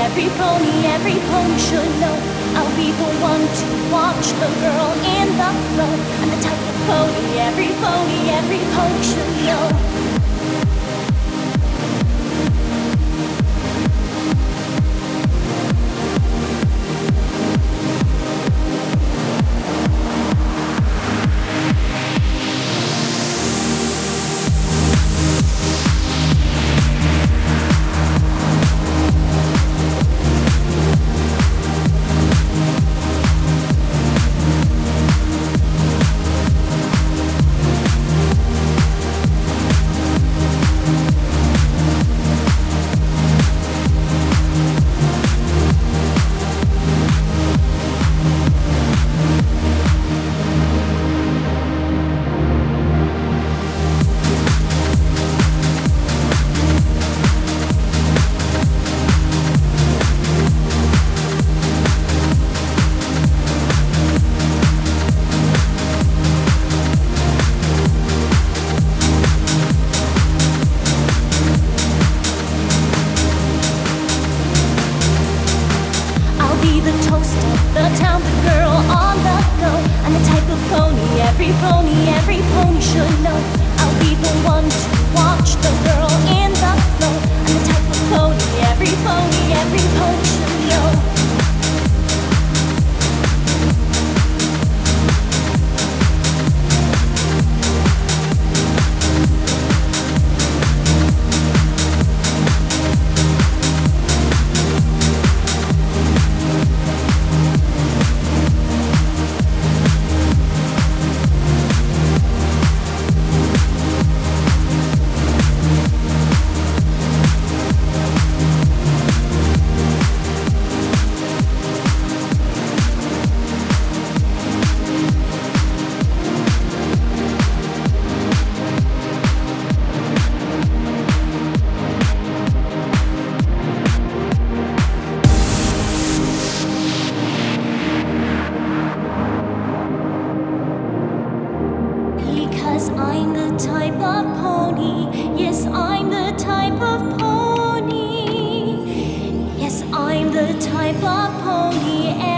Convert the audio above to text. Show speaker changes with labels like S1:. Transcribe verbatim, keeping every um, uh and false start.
S1: every pony, every pony should know. I'll be the one to watch the girl in the flow. I'm the type of pony, every pony, every pony should know. The toast of the town, the girl on the go. I'm the type of pony, every pony, every pony should know. I'll be the one to watch the girl in the flow. I'm the type of pony, every pony, every pony should know. I'm the type of pony, yes, I'm the type of pony. Yes, I'm the type of pony.